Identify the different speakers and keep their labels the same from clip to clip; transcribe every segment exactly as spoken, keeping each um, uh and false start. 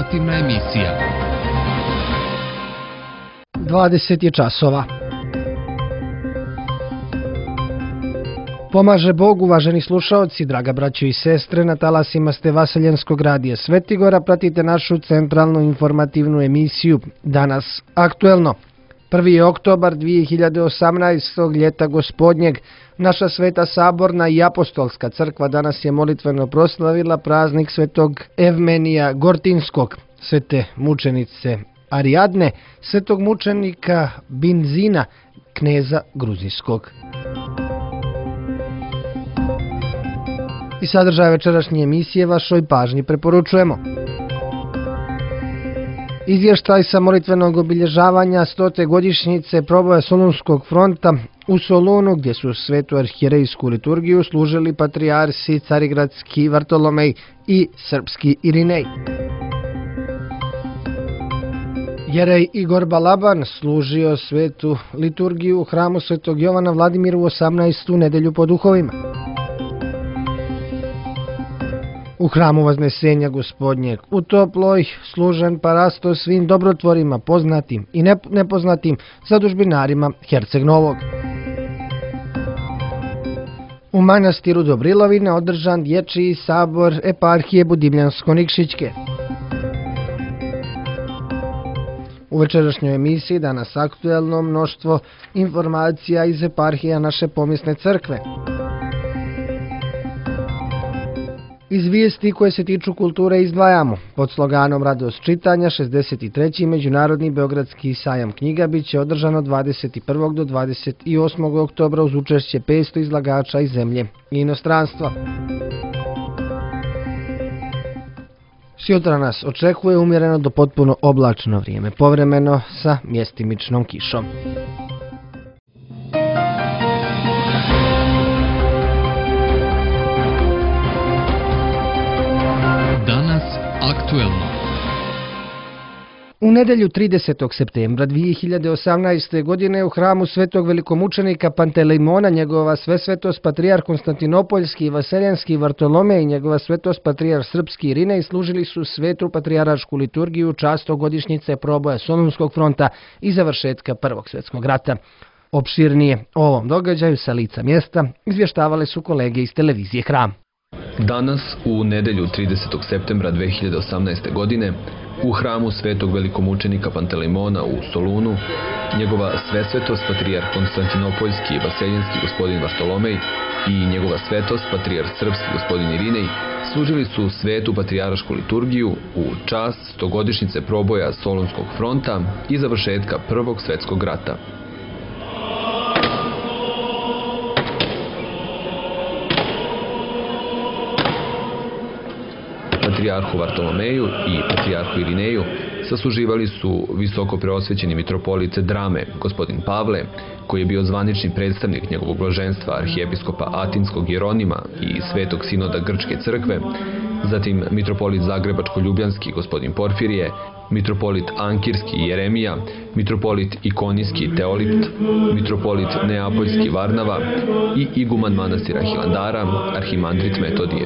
Speaker 1: informativna emisija.
Speaker 2: dvadeset je časova. Pomaže Bog, uvaženi slušaoci, draga braćo i sestre, na talasima ste Vaseljenskog radija Svetigora, pratite našu centralnu informativnu emisiju Danas aktuelno. prvi je oktobar dvije hiljade osamnaestog. ljeta gospodnjeg. Naša Sveta Saborna i Apostolska crkva danas je molitveno proslavila praznik svetog Evmenija Gortinskog, svete mučenice Arijadne, svetog mučenika Binzina, kneza Gruzijskog. I sadržaj večerašnje emisije vašoj pažnji preporučujemo. Izvještaj sa molitvenog obilježavanja stote godišnjice proboja Solunskog fronta u Solunu, gdje su svetu arhijerejsku liturgiju služili patrijarsi Carigradski Vartolomej i Srpski Irinej. Jerej Igor Balaban služio svetu liturgiju u hramu svetog Jovana Vladimira u osamnaestu nedelju po duhovima. U hramu Vaznesenja Gospodnjeg u Toploj služen parasto svim dobrotvorima, poznatim i nepoznatim zadužbinarima Herceg Novog. U manastiru Dobrilovina održan dječji sabor eparhije Budimljansko-Nikšićke. U večerašnjoj emisiji Danas aktuelno mnoštvo informacija iz eparhija naše pomjesne crkve. Iz vijesti koje se tiču kulture izdvajamo. Pod sloganom Radost čitanja šezdeset treći. Međunarodni Beogradski sajam knjiga bit će održano dvadeset prvog do dvadeset osmog oktobra uz učešće petsto izlagača iz zemlje i inostranstva. Sutra nas očekuje umjereno do potpuno oblačno vrijeme, povremeno sa mjestimičnom kišom.
Speaker 1: Aktuelno.
Speaker 2: U nedjelju tridesetog septembra dvije hiljade osamnaeste. godine u hramu svetog velikomučenika Pantelejmona njegova svesvetost patrijarh Konstantinopoljski i Vaseljenski Vartolomej i njegova svetost patrijarh Srpski Irinej služili su svetu patrijarhašku liturgiju častogodišnjice proboja Solunskog fronta i završetka Prvog svjetskog rata. Opširnije o ovom događaju sa lica mjesta izvještavale su kolege iz televizije Hram.
Speaker 3: Danas, u nedjelju tridesetog septembra dvije hiljade osamnaeste. godine, u hramu svetog velikomučenika Pantelejmona u Solunu, njegova svesvetost patrijarh Konstantinopoljski i Vaseljenski gospodin Vartolomej i njegova svetost patrijarh Srpski gospodin Irinej služili su svetu patrijarhašku liturgiju u čast stogodišnjice proboja Solunskog fronta i završetka Prvog svjetskog rata. Patrijarhu Vartolomeju i patrijarhu Irineju sasluživali su visoko preosvećeni mitropolit Drame, gospodin Pavle, koji je bio zvanični predstavnik njegovog blaženstva arhijepiskopa Atinskog Jeronima i Svetog sinoda Grčke crkve, zatim mitropolit Zagrebačko-Ljubljanski gospodin Porfirije, mitropolit Ankirski Jeremija, mitropolit Ikonijski Teolipt, mitropolit Neapoljski Varnava i iguman manastira Hilandara, arhimandrit Metodije.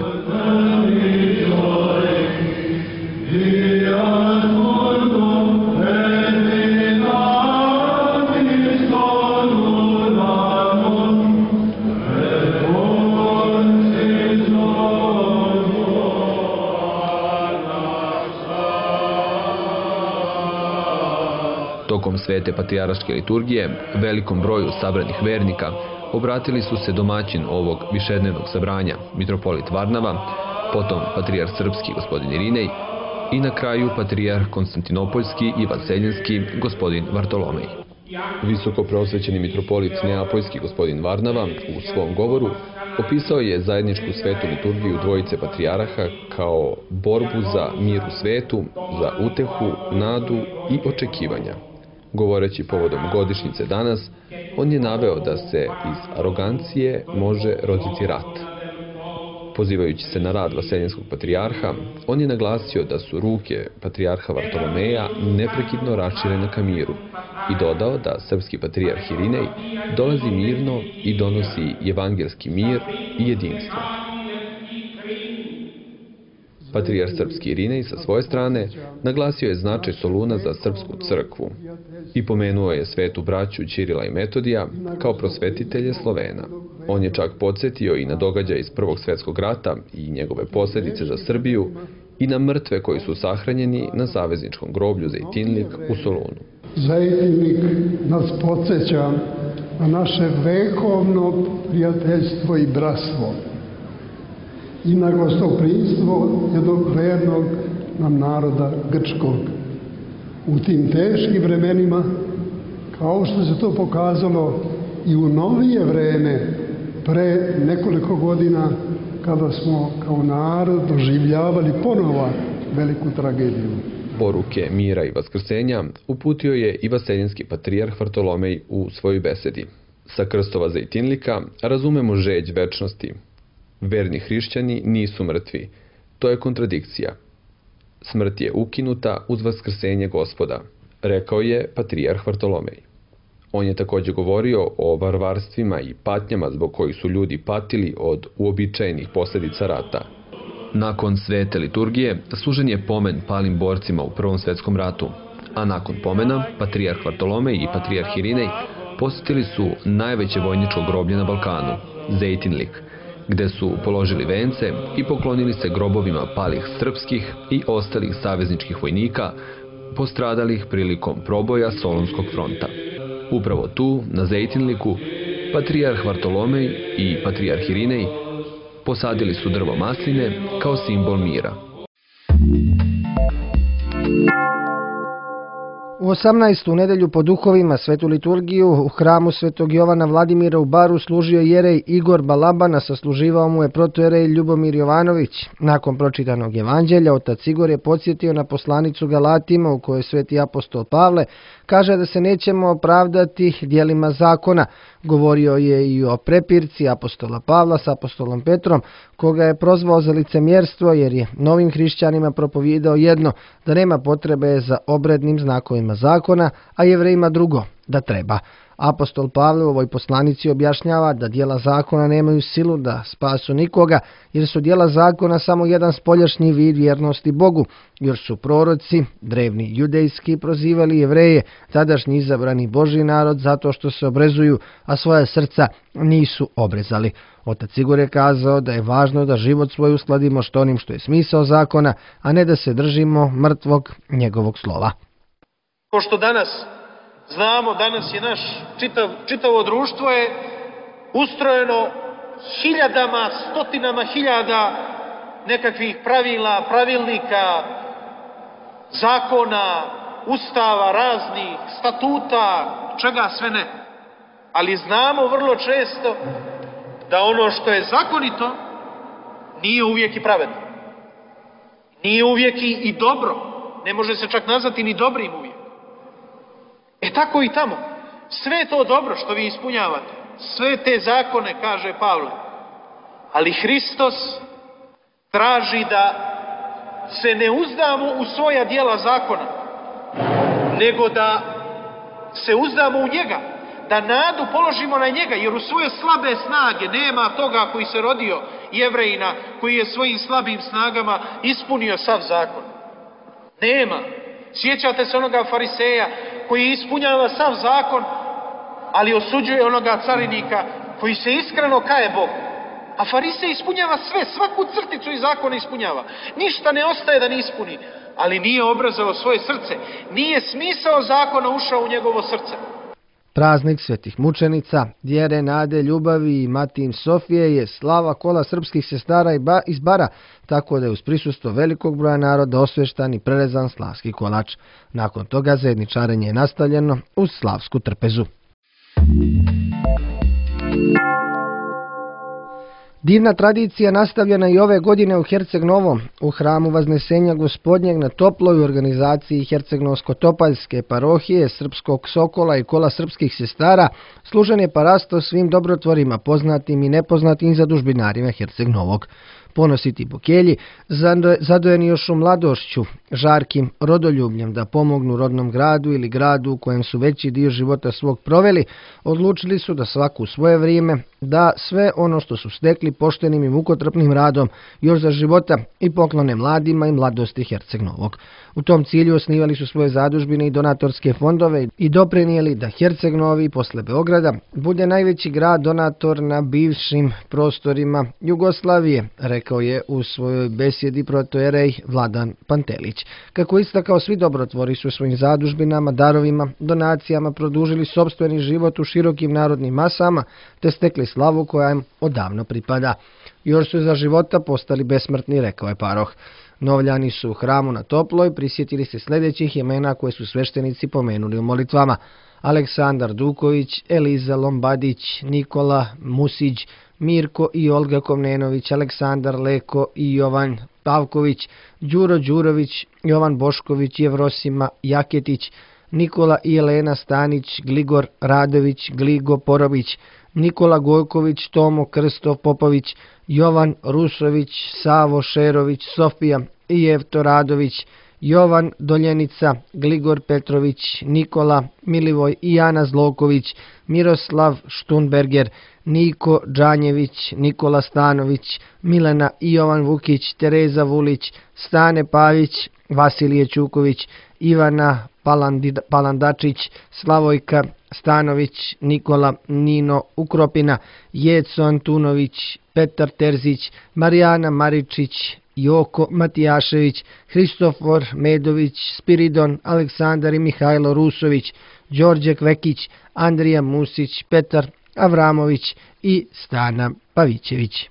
Speaker 3: Tokom svete patrijarhaške liturgije, velikom broju sabranih vernika obratili su se domaćin ovog višednevnog sabranja, mitropolit Varnava, potom patrijarh Srpski gospodin Irinej i na kraju patrijarh Konstantinopoljski i Vaseljenski gospodin Vartolomej. Visoko preosvećeni mitropolit Neapoljski gospodin Varnava u svom govoru opisao je zajedničku svetu liturgiju dvojice patrijarha kao borbu za mir u svetu, za utehu, nadu i očekivanja. Govoreći povodom godišnjice danas, on je naveo da se iz arogancije može roditi rat. Pozivajući se na rad Vaseljenskog patrijarha, on je naglasio da su ruke patrijarha Vartolomeja neprekidno raširene ka miru i dodao da srpski patrijarh Irinej dolazi mirno i donosi evangelski mir i jedinstvo. Patrijar srpski Irinej sa svoje strane naglasio je značaj Soluna za srpsku crkvu i pomenuo je svetu braću Ćirila i Metodija kao prosvetitelje Slovena. On je čak podsjetio i na događaj iz Prvog svjetskog rata i njegove posljedice za Srbiju i na mrtve koji su sahranjeni na savezničkom groblju Zejtinlik u Solunu.
Speaker 1: Zejtinlik nas podsjeća na naše vekovno prijateljstvo i bratstvo i na gostoprimstvo jednog vernog nam naroda Grčkog. U tim teškim vremenima, kao što se to pokazalo i u novije vreme, pre nekoliko godina, kada smo kao narod doživljavali ponova veliku tragediju.
Speaker 3: Poruke mira i vaskrsenja uputio je i vaseljenski patrijarh Vartolomej u svojoj besedi. Sa krstova Zejtinlika razumemo žeđ večnosti. Verni hrišćani nisu mrtvi. To je kontradikcija. Smrt je ukinuta uz vaskrsenje Gospoda, rekao je patrijarh Vartolomej. On je također govorio o varvarstvima i patnjama zbog kojih su ljudi patili od uobičajenih posljedica rata. Nakon svete liturgije služen je pomen palim borcima u Prvom svjetskom ratu, a nakon pomena patrijarh Vartolomej i patrijarh Irinej posjetili su najveće vojničko groblje na Balkanu, Zejtinlik, gde su položili vence i poklonili se grobovima palih srpskih i ostalih savezničkih vojnika postradalih prilikom proboja Solunskog fronta. Upravo tu, na Zejtinliku, patrijarh Vartolomej i patrijarh Irinej posadili su drvo masline kao simbol mira.
Speaker 2: U osamnaestu nedelju po duhovima svetu liturgiju u hramu Svetog Jovana Vladimira u Baru služio jerej Igor Balabana, sasluživao mu je protojerej Ljubomir Jovanović. Nakon pročitanog evanđelja, otac Igor je podsjetio na poslanicu Galatima u kojoj sveti apostol Pavle kaže da se nećemo opravdati djelima zakona. Govorio je i o prepirci apostola Pavla s apostolom Petrom, koga je prozvao za licemjerstvo jer je novim hrišćanima propovijedao jedno, da nema potrebe za obrednim znakovima zakona, a Jevrejima drugo, da treba. Apostol Pavle u ovoj poslanici objašnjava da djela zakona nemaju silu da spasu nikoga, jer su djela zakona samo jedan spoljašnji vid vjernosti Bogu, jer su proroci, drevni judejski, prozivali Jevreje, tadašnji izabrani Božji narod, zato što se obrezuju, a svoja srca nisu obrezali. Otac Igor je kazao da je važno da život svoj uskladimo s onim što je smisao zakona, a ne da se držimo mrtvog njegovog slova.
Speaker 4: Ko što danas znamo, danas je naš čitav, čitavo društvo je ustrojeno hiljadama, stotinama hiljada nekakvih pravila, pravilnika, zakona, ustava raznih, statuta, čega sve ne. Ali znamo vrlo često da ono što je zakonito nije uvijek i pravedno. Nije uvijek i dobro. Ne može se čak nazvati ni dobrim uvijek. E tako i tamo. Sve je to dobro što vi ispunjavate. Sve te zakone, kaže Pavle. Ali Hristos traži da se ne uzdamo u svoja djela zakona, nego da se uzdamo u njega. Da nadu položimo na njega, jer u svoje slabe snage nema toga koji se rodio Jevrejina, koji je svojim slabim snagama ispunio sav zakon. Nema. Sjećate se onoga fariseja koji ispunjava sav zakon, ali osuđuje onoga carinika koji se iskreno kaje Bogu. A farisej ispunjava sve, svaku crticu iz zakona ispunjava. Ništa ne ostaje da ne ispuni, ali nije obrazao svoje srce. Nije smisao zakona ušao u njegovo srce.
Speaker 2: Praznik svetih mučenica, vjere, nade, ljubavi i Matijin Sofije je slava kola srpskih sestara iz Bara, tako da je uz prisustvo velikog broja naroda osvještan i prerezan slavski kolač. Nakon toga zajedničarenje je nastavljeno uz slavsku trpezu. Divna tradicija nastavljena i ove godine u Herceg Novom, u hramu Vaznesenja Gospodnjeg na Toploj u organizaciji Hercegnovsko-Topaljske parohije, Srpskog Sokola i kola srpskih sestara, služen je parasto svim dobrotvorima, poznatim i nepoznatim zadužbinarima Herceg Novog. ponositi Bokelji, zadojeni još u mladošću, žarkim rodoljubljem da pomognu rodnom gradu ili gradu u kojem su veći dio života svog proveli, odlučili su da svaku u svoje vrijeme da sve ono što su stekli poštenim i mukotrpnim radom još za života i poklone mladima i mladosti Herceg Novog. U tom cilju osnivali su svoje zadužbine i donatorske fondove i doprinijeli da Herceg Novi posle Beograda bude najveći grad donator na bivšim prostorima Jugoslavije, rekao je u svojoj besjedi protojerej Vladan Pantelić. Kako istakao, svi dobrotvori su svojim zadužbinama, darovima, donacijama produžili sopstveni život u širokim narodnim masama te stekli slavu koja im odavno pripada. Još su za života postali besmrtni, rekao je Paroh. Novljani su u hramu na Toploj prisjetili se sljedećih imena koje su sveštenici pomenuli u molitvama: Aleksandar Duković, Eliza Lombadić, Nikola Musić, Mirko i Olga Komnenović, Aleksandar Leko i Jovan Pavković, Đuro Đurović, Jovan Bošković, Jevrosima Jaketić, Nikola i Jelena Stanić, Gligor Radović, Gligo Porović, Nikola Gojković, Tomo Krstov Popović, Jovan Rusović, Savo Šerović, Sofija i Jevto Radović, Jovan Doljenica, Gligor Petrović, Nikola Milivoj i Ana Zloković, Miroslav Štunberger, Niko Đanjević, Nikola Stanović, Milena i Jovan Vukić, Tereza Vulić, Stane Pavić, Vasilije Čuković, Ivana Palandačić, Slavojka Stanović, Nikola Nino Ukropina, Jeco Antunović, Petar Terzić, Marijana Maričić, Joko Matijašević, Hristofor Medović, Spiridon, Aleksandar i Mihajlo Rusović, Đorđe Kvekić, Andrija Musić, Petar Avramović i Stana Pavićević.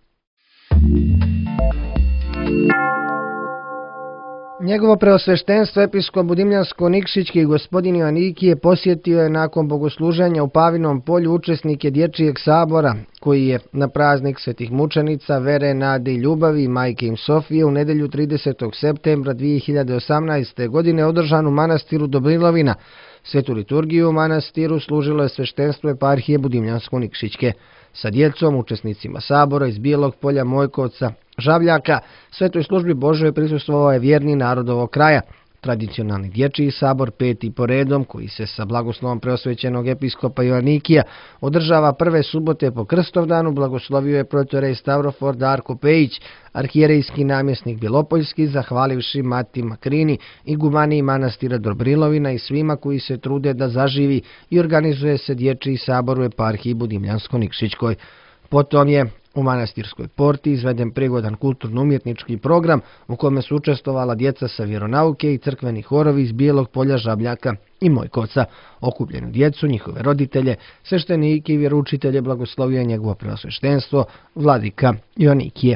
Speaker 2: Njegovo preosveštenstvo episkop Budimljansko-Nikšićki gospodin Joanikije posjetio je nakon bogosluženja u Pavinom polju učesnike Dječijeg sabora, koji je na praznik svetih mučenica, vere, nade i ljubavi majke im Sofije u nedjelju tridesetog septembra dvije hiljade osamnaeste. godine održan u manastiru Dobrilovina. Svetu liturgiju u manastiru služilo je sveštenstvo eparhije Budimljansko-Nikšićke. Sa djecom, učesnicima sabora iz Bijelog polja, Mojkovca, Žabljaka, svetoj službi Božoj prisustvovao je vjerni narod ovog kraja. Tradicionalni dječji sabor, peti po redom, koji se sa blagoslovom preosvećenog episkopa Joanikija održava prve subote po Krstovdanu, blagoslovio je protorej Stavrofor Darko Pejić, arhijerejski namjesnik Bjelopoljski, zahvalivši Mati Makrini i gumaniji manastira Dobrilovina i svima koji se trude da zaživi i organizuje se dječji sabor u eparhiji Budimljansko-Nikšićkoj. Potom je u manastirskoj porti izveden prigodan kulturno-umjetnički program u kome su učestvovala djeca sa vjeronauke i crkveni horovi iz Bijelog polja, Žabljaka i Mojkovca. Okupljenu djecu, njihove roditelje, sveštenike i vjeroučitelje blagoslovio je njegovo preosveštenstvo vladika Joanikije.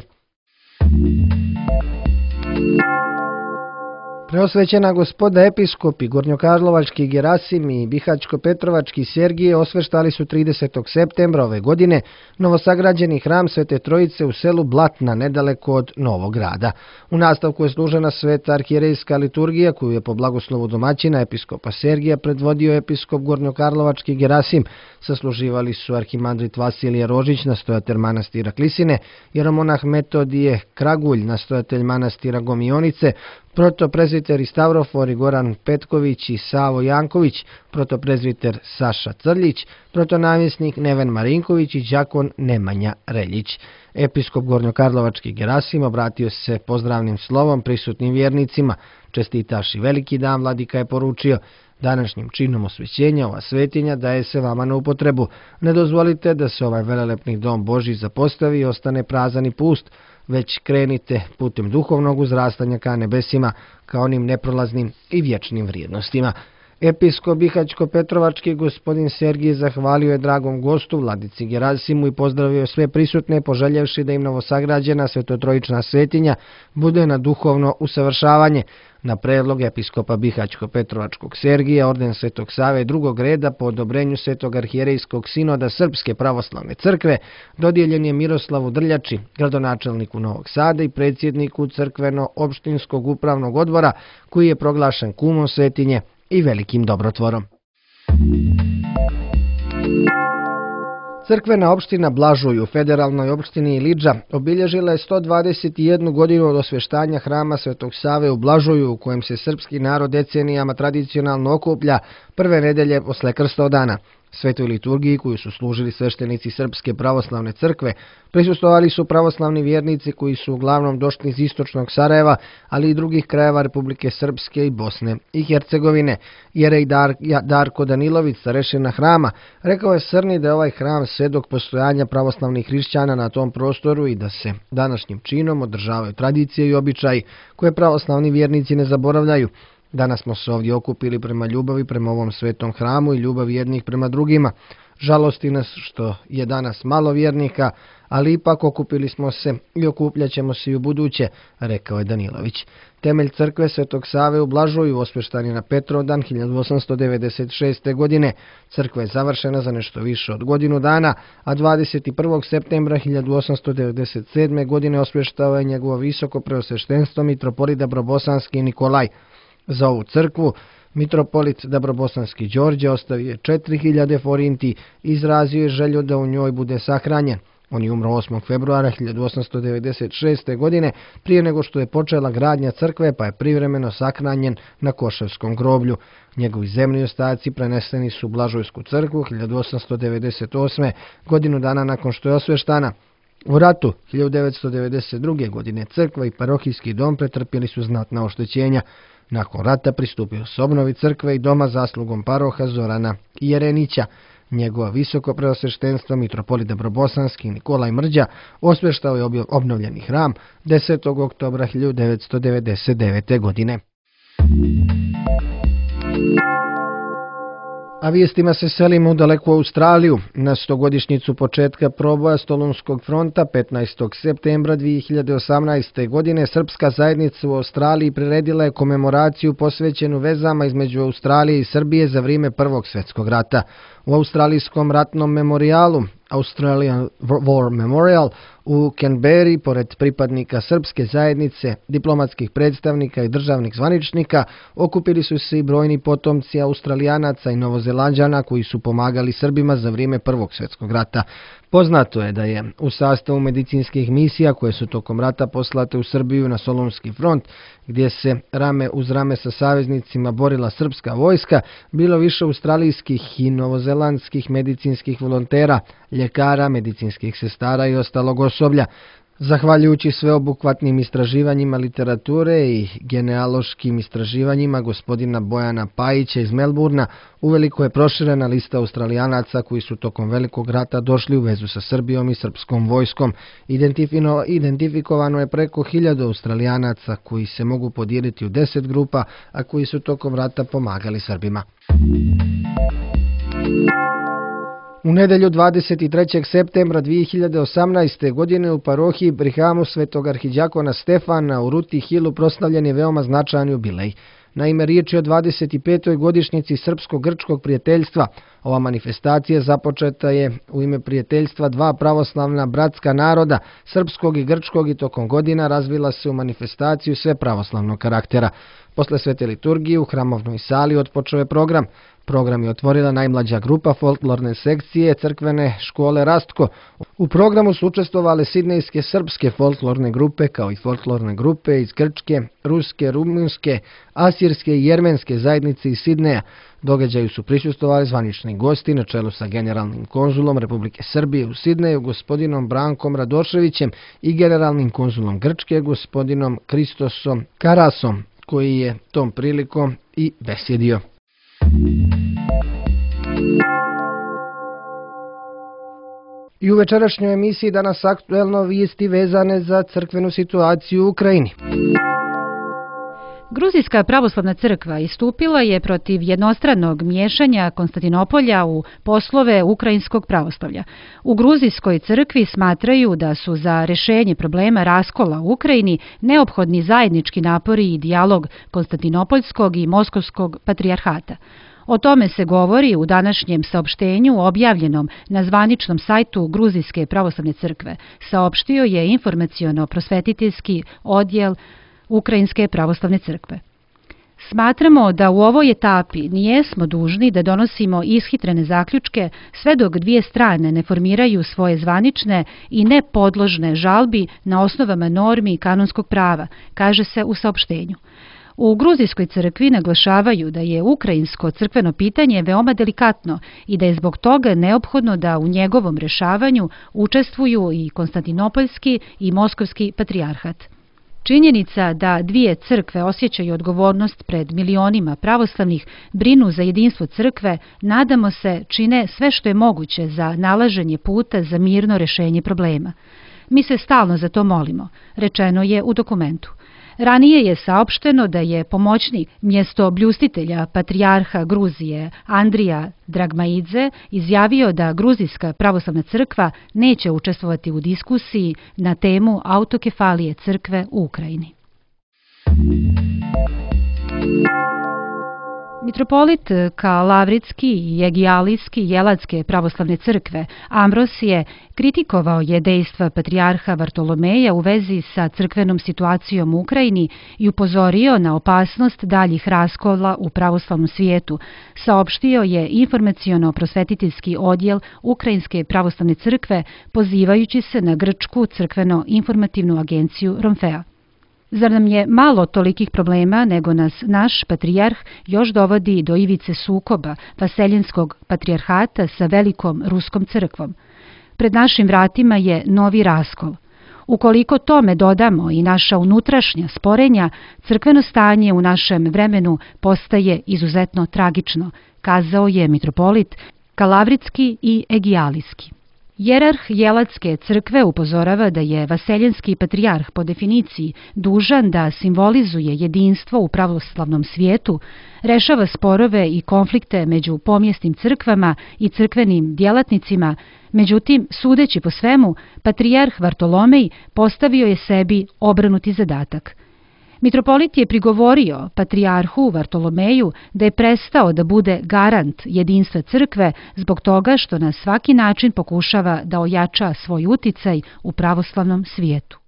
Speaker 2: Preosvećena gospoda episkopi Gornjokarlovački Gerasim i Bihaćko-Petrovački Sergije osveštali su tridesetog septembra ove godine novosagrađeni hram Svete Trojice u selu Blatna, nedaleko od Novog Grada. U nastavku je služena sveta arhijerejska liturgija koju je po blagoslovu domaćina episkopa Sergija predvodio episkop Gornjokarlovački Gerasim. Sasluživali su arhimandrit Vasilije Rožić, nastojatelj manastira Klisine, jeromonah Metodije Kragulj, nastojatelj manastira Gomionice, protoprezviter Stavrofor Goran Petković i Savo Janković, protoprezviter Saša Crljić, protonamjesnik Neven Marinković i đakon Nemanja Reljić. Episkop Gornjokarlovački Gerasim obratio se pozdravnim slovom prisutnim vjernicima. Čestitaši veliki dan, vladika je poručio: današnjim činom osvećenja ova svetinja daje se vama na upotrebu. Ne dozvolite da se ovaj velelepni dom Božji zapostavi i ostane prazan i pust, već krenite putem duhovnog uzrastanja ka nebesima, ka onim neprolaznim i vječnim vrijednostima. Episkop Bihaćko-Petrovački gospodin Sergij zahvalio je dragom gostu, vladici Gerasimu, i pozdravio sve prisutne, poželjevši da im novosagrađena svetotrojična svetinja bude na duhovno usavršavanje. Na predlog episkopa Bihaćko-Petrovačkog Sergija, orden Svetog Save drugog reda po odobrenju Svetog arhijerejskog sinoda Srpske pravoslavne crkve dodijeljen je Miroslavu Drljači, gradonačelniku Novog Sada i predsjedniku crkveno-opštinskog upravnog odbora, koji je proglašen kumom svetinje i velikim dobrotvorom. Crkvena opština Blažuj u federalnoj opštini Ilidža obilježila je sto dvadeset jednu godinu od osveštanja hrama Svetog Save u Blažuju, u kojem se srpski narod decenijama tradicionalno okuplja prve nedelje posle Krstodana. Svetoj liturgiji koju su služili sveštenici Srpske pravoslavne crkve prisustvovali su pravoslavni vjernici koji su uglavnom došli iz istočnog Sarajeva, ali i drugih krajeva Republike Srpske i Bosne i Hercegovine. Jerej Dar, Darko Danilović, starešina hrama, rekao je Srni da je ovaj hram svedok postojanja pravoslavnih hrišćana na tom prostoru i da se današnjim činom održavaju tradicije i običaji koje pravoslavni vjernici ne zaboravljaju. Danas smo se ovdje okupili prema ljubavi prema ovom svetom hramu i ljubavi jednih prema drugima. Žalosti nas što je danas malo vjernika, ali ipak okupili smo se i okupljaćemo se i u buduće, rekao je Danilović. Temelj crkve Svetog Save u Blažuju osveštan je na Petrovdan hiljadu osamsto devedeset šeste. godine. Crkva je završena za nešto više od godinu dana, a dvadeset prvog septembra hiljadu osamsto devedeset sedme. godine osveštao je njegovo visoko preosveštenstvo mitropolit Dabrobosanski Nikolaj. Za ovu crkvu mitropolit Dabrobosanski Đorđe ostavio je četiri hiljade forinti i izrazio je želju da u njoj bude sahranjen. On je umro osmog februara hiljadu osamsto devedeset šeste. godine prije nego što je počela gradnja crkve, pa je privremeno sahranjen na Koševskom groblju. Njegovi zemlji ostaci preneseni su u Blažujsku crkvu hiljadu osamsto devedeset osme. godinu dana nakon što je osveštana. U ratu hiljadu devetsto devedeset druge. godine crkva i parohijski dom pretrpjeli su znatna oštećenja. Nakon rata pristupio se obnovi crkve i doma zaslugom paroha Zorana Jerenića. Njegova visoko preosveštenstvo mitropolit Dabrobosanski Nikolaj Mrđa osveštao je obnovljeni hram desetog oktobra hiljadu devetsto devedeset devete. godine. A vijestima se selimo u daleku Australiju. Na stogodišnjicu početka proboja Solunskog fronta petnaestog septembra dvije hiljade osamnaeste. godine srpska zajednica u Australiji priredila je komemoraciju posvećenu vezama između Australije i Srbije za vrijeme Prvog svjetskog rata. U Australijskom ratnom memorijalu Australian War Memorial u Canberri, pored pripadnika srpske zajednice, diplomatskih predstavnika i državnih zvaničnika, okupili su se i brojni potomci Australijanaca i Novozelanđana koji su pomagali Srbima za vrijeme Prvog svjetskog rata. Poznato je da je u sastavu medicinskih misija koje su tokom rata poslate u Srbiju na Solunski front, gdje se rame uz rame sa saveznicima borila srpska vojska, bilo više australijskih i novozelandskih medicinskih volontera, ljekara, medicinskih sestara i ostalog osoblja. Zahvaljujući sveobuhvatnim istraživanjima literature i genealoškim istraživanjima gospodina Bojana Pajića iz Melburna, uveliko je proširena lista Australijanaca koji su tokom Velikog rata došli u vezu sa Srbijom i srpskom vojskom. Identifikovano je preko hiljadu Australijanaca koji se mogu podijeliti u deset grupa, a koji su tokom rata pomagali Srbima. U nedelju dvadeset trećeg septembra dvije hiljade osamnaeste. godine u parohiji Brihamu svetog arhidjakona Stefana u Ruti Hilu proslavljen je veoma značajan jubilej. Naime, riječ je o dvadeset petoj godišnjici srpsko-grčkog prijateljstva. Ova manifestacija započeta je u ime prijateljstva dva pravoslavna bratska naroda, srpskog i grčkog, i tokom godina razvila se u manifestaciju sve pravoslavnog karaktera. Posle svete liturgije u hramovnoj sali otpočeo je program. Program je otvorila najmlađa grupa folklorne sekcije crkvene škole Rastko. U programu su učestvovale sidnejske srpske folklorne grupe kao i folklorne grupe iz grčke, ruske, rumunske, asirske i jermenske zajednice iz Sidneja. Događaju su prisustvovali zvanični gosti na čelu sa generalnim konzulom Republike Srbije u Sidneju gospodinom Brankom Radoševićem i generalnim konzulom Grčke gospodinom Kristosom Karasom, koji je tom prilikom i besjedio. I u večerašnjoj emisiji danas aktuelno vijesti vezane za crkvenu situaciju u Ukrajini.
Speaker 5: Gruzijska pravoslavna crkva istupila je protiv jednostranog miješanja Konstantinopolja u poslove ukrajinskog pravoslavlja. U Gruzijskoj crkvi smatraju da su za rješenje problema raskola u Ukrajini neophodni zajednički napori i dijalog Konstantinopoljskog i Moskovskog patrijarhata. O tome se govori u današnjem saopštenju objavljenom na zvaničnom sajtu Gruzijske pravoslavne crkve, saopštio je informaciono-prosvetiteljski odjel Ukrajinske pravoslavne crkve. Smatramo da u ovoj etapi nijesmo dužni da donosimo ishitrene zaključke sve dok dvije strane ne formiraju svoje zvanične i nepodložne žalbi na osnovama normi kanonskog prava, kaže se u saopštenju. U Gruzijskoj crkvi naglašavaju da je ukrajinsko crkveno pitanje veoma delikatno i da je zbog toga neophodno da u njegovom rešavanju učestvuju i Konstantinopoljski i Moskovski patrijarhat. Činjenica da dvije crkve osjećaju odgovornost pred milionima pravoslavnih, brinu za jedinstvo crkve, nadamo se čine sve što je moguće za nalaženje puta za mirno rešenje problema. Mi se stalno za to molimo, rečeno je u dokumentu. Ranije je saopšteno da je pomoćnik mjesto bljustitelja patrijarha Gruzije Andrija Dragmaidze izjavio da Gruzijska pravoslavna crkva neće učestvovati u diskusiji na temu autokefalije crkve u Ukrajini. Mitropolit Kalavritski i Egijalijski Jelatske pravoslavne crkve Ambrosije kritikovao je dejstva patrijarha Vartolomeja u vezi sa crkvenom situacijom u Ukrajini i upozorio na opasnost daljih raskola u pravoslavnom svijetu, saopštio je informaciono-prosvetiteljski odjel Ukrajinske pravoslavne crkve pozivajući se na grčku crkveno-informativnu agenciju Romfea. Zar nam je malo tolikih problema, nego nas naš patrijarh još dovodi do ivice sukoba vaseljenskog patrijarhata sa velikom ruskom crkvom? Pred našim vratima je novi raskol. Ukoliko tome dodamo i naša unutrašnja sporenja, crkveno stanje u našem vremenu postaje izuzetno tragično, kazao je mitropolit Kalavritski i Egijalijski. Jerarh Jelatske crkve upozorava da je vaseljenski patrijarh po definiciji dužan da simbolizuje jedinstvo u pravoslavnom svijetu, rešava sporove i konflikte među pomjesnim crkvama i crkvenim djelatnicima, međutim, sudeći po svemu, patrijarh Vartolomej postavio je sebi obrnuti zadatak. Mitropolit je prigovorio patrijarhu Vartolomeju da je prestao da bude garant jedinstva crkve zbog toga što na svaki način pokušava da ojača svoj uticaj u pravoslavnom svijetu.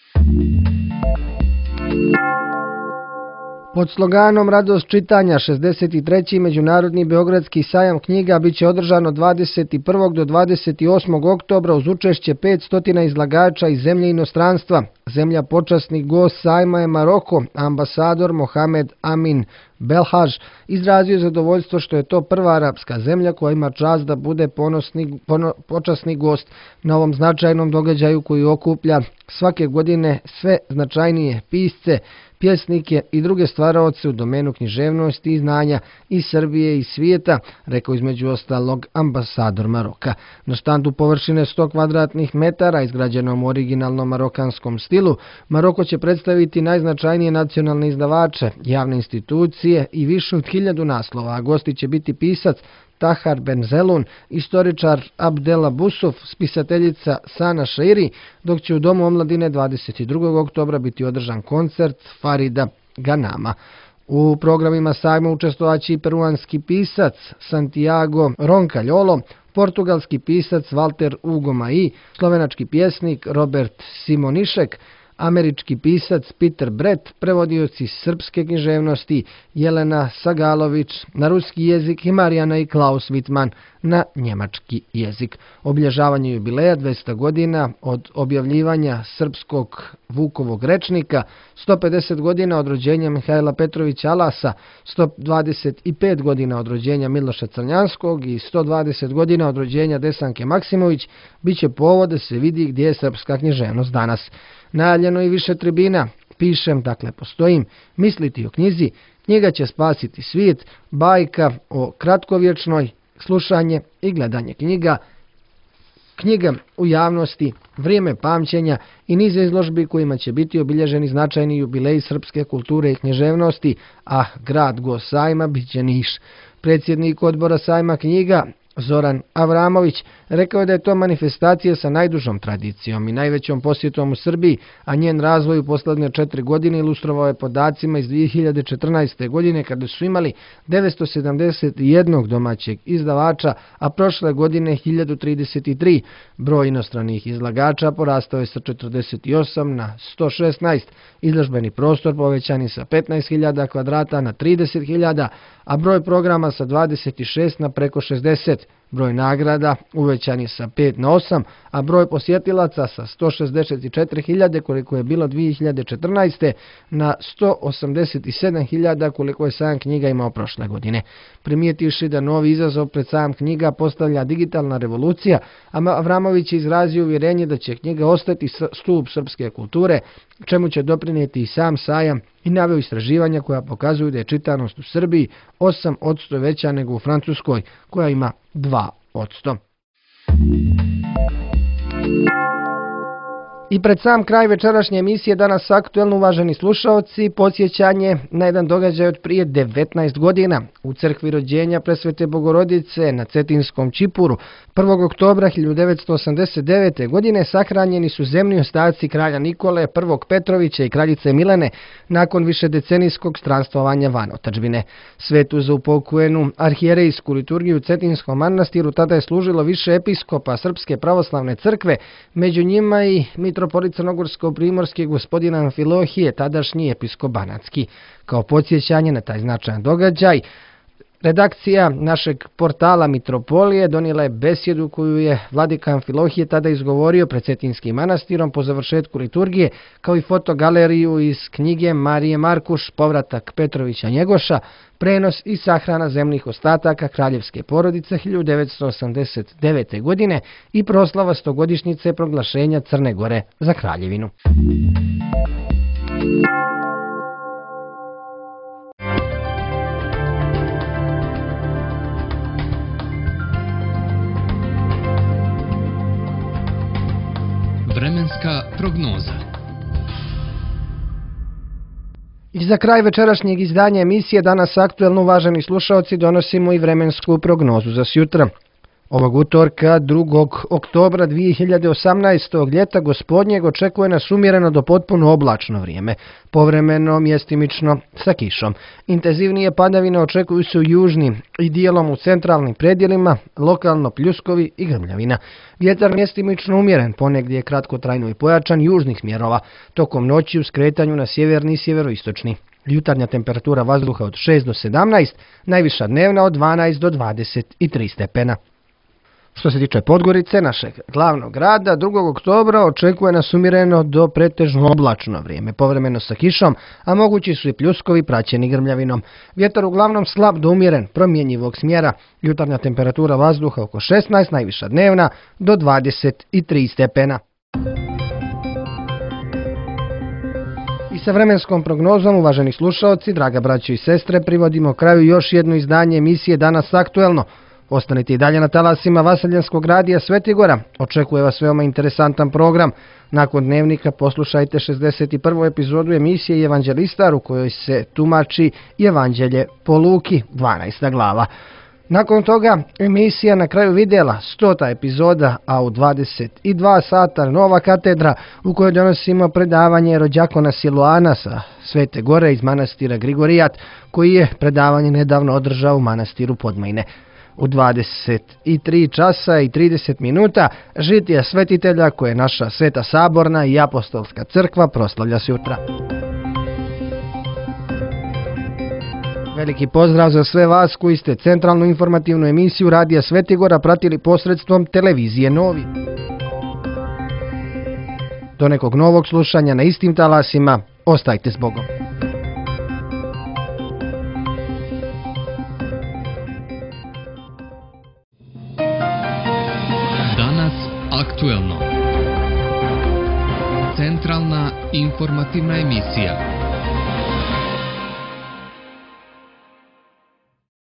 Speaker 2: Pod sloganom Radost čitanja šezdeset treći Međunarodni Beogradski sajam knjiga biće održan od dvadeset prvog do dvadeset osmog oktobra uz učešće petsto izlagača iz zemlje i inostranstva. Zemlja počasni gost sajma je Maroko, ambasador Mohamed Amin Belhaž izrazio zadovoljstvo što je to prva arapska zemlja koja ima čast da bude ponosni, pono, počasni gost na ovom značajnom događaju koji okuplja svake godine sve značajnije pisce, pjesnike i druge stvaraoce u domenu književnosti i znanja iz Srbije i svijeta, rekao između ostalog ambasador Maroka. Na štandu površine sto kvadratnih metara izgrađenom u originalnom marokanskom stilu, Maroko će predstaviti najznačajnije nacionalne izdavače, javne institucije i više od hiljadu naslova, a gosti će biti pisac Tahar Benzelun, istoričar Abdela Busuf, spisateljica Sana Šeiri, dok će u Domu omladine dvadeset drugog oktobra biti održan koncert Farida Ganama. U programima sajma učestvovaće i peruanski pisac Santiago Roncalholo, portugalski pisac Walter Hugo Mai, slovenački pjesnik Robert Simonišek, američki pisac Peter Brett, prevodioci srpske književnosti Jelena Sagalović na ruski jezik i Marijana i Klaus Wittmann na njemački jezik. Obilježavanje jubileja dvesta godina od objavljivanja srpskog Vukovog rečnika, sto pedeset godina od rođenja Mihajla Petrovića Alasa, sto dvadeset pet godina od rođenja Miloša Crnjanskog i sto dvadeset godina od rođenja Desanke Maksimović bit će povod da se vidi gdje je srpska književnost danas. Najavljeno i više tribina, pišem, dakle postojim, misliti o knjizi, knjiga će spasiti svijet, bajka o kratkovječnoj, slušanje i gledanje knjiga, knjiga u javnosti, vrijeme pamćenja i niz izložbi kojima će biti obilježeni značajni jubileji srpske kulture i književnosti, a grad gost sajma bit će Niš. Predsjednik odbora sajma knjiga Zoran Avramović, rekao je da je to manifestacija sa najdužom tradicijom i najvećom posjetom u Srbiji, a njen razvoj u posljednje četiri godine ilustrovao je podacima iz dvije hiljade četrnaeste. godine kada su imali devetsto sedamdeset jedan domaćeg izdavača, a prošle godine hiljadu trideset tri. Broj inostranih izlagača porastao je sa četrdeset osam na sto šesnaest, izložbeni prostor povećan je sa petnaest hiljada kvadrata na trideset hiljada, a broj programa sa dvadeset šest na preko šezdeset. Broj nagrada uvećan je sa pet na osam, a broj posjetilaca sa sto šezdeset četiri hiljade koliko je bilo dvije hiljade četrnaeste. na sto osamdeset sedam hiljada koliko je sajam knjiga imao prošle godine. Primijetivši da novi izazov pred sajam knjiga postavlja digitalna revolucija, Avramović je izrazio uvjerenje da će knjiga ostati stup srpske kulture, čemu će doprinijeti i sam sajam, i naveo istraživanja koja pokazuju da je čitanost u Srbiji osam posto veća nego u Francuskoj, koja ima dva posto. I pred sam kraj večerašnje emisije Danas aktuelno, uvaženi slušaoci, podsjećanje na jedan događaj od prije devetnaest godina. U crkvi rođenja Presvete Bogorodice na Cetinskom Čipuru prvog oktobra hiljadu devetsto osamdeset devete. godine sahranjeni su zemni ostaci kralja Nikole prvog Petrovića i kraljice Milene nakon višedecenijskog stranstvovanja van otadžbine. Svetu za upokojenu arhijerejsku liturgiju u Cetinskom manastiru tada je služilo više episkopa Srpske pravoslavne crkve, među njima i mitropolit crnogorsko-primorski gospodin Amfilohije, tadašnji episkop banatski. Kao podsjećanje na taj značajan događaj, redakcija našeg portala Mitropolije donijela je besjedu koju je vladika Amfilohije tada izgovorio pred Cetinskim manastirom po završetku liturgije, kao i fotogaleriju iz knjige Marije Markuš Povratak Petrovića Njegoša, prenos i sahrana zemnih ostataka kraljevske porodice hiljadu devetsto osamdeset devete. godine i proslava stogodišnjice proglašenja Crne Gore za kraljevinu.
Speaker 6: Vremenska prognoza.
Speaker 2: I za kraj večerašnjeg izdanja emisije Danas aktuelno, uvaženi slušaoci, donosimo i vremensku prognozu za sjutra. Ovog utorka, drugog oktobra dvije hiljade osamnaeste. ljeta gospodnjeg očekuje nas umjereno do potpuno oblačno vrijeme, povremeno mjestimično sa kišom. Intenzivnije padavine očekuju se u južnim i dijelom u centralnim predjelima, lokalno pljuskovi i grmljavina. Vjetar mjestimično umjeren, ponegdje je kratkotrajno i pojačan južnih smjerova, tokom noći u skretanju na sjeverni i sjeveroistočni. Jutarnja temperatura vazduha od šest do sedamnaest, najviša dnevna od dvanaest do dvadeset tri stepena. Što se tiče Podgorice, našeg glavnog grada, drugog oktobra očekuje nas umjereno do pretežno oblačno vrijeme, povremeno sa kišom, a mogući su i pljuskovi praćeni grmljavinom. Vjetar uglavnom slab do umjeren, promjenjivog smjera. Jutarnja temperatura vazduha oko šesnaest, najviša dnevna do dvadeset tri stepena. I sa vremenskom prognozom, uvaženi slušaoci, draga braćo i sestre, privodimo kraju još jedno izdanje emisije Danas aktuelno. Ostanite i dalje na talasima Vaseljenskog radija Svetigora. Očekuje vas veoma interesantan program. Nakon dnevnika poslušajte šezdeset prvu epizodu emisije Evanđelistar, u kojoj se tumači Evanđelje po Luki, dvanaesta glava. Nakon toga emisija na kraju vidjela stota epizoda, a u dvadeset dva sata Nova katedra, u kojoj donosimo predavanje rođakona Siluana sa Svete Gore iz manastira Grigorijat, koji je predavanje nedavno održao u manastiru Podmajne. U dvadeset tri časa i trideset minuta žitija svetitelja koje naša Sveta Saborna i Apostolska crkva proslavlja sutra. Veliki pozdrav za sve vas koji ste centralnu informativnu emisiju Radija Svetigora pratili posredstvom televizije Novi. Do nekog novog slušanja na istim talasima, ostajte s Bogom.
Speaker 6: Danas aktuelno. Centralna informativna emisija.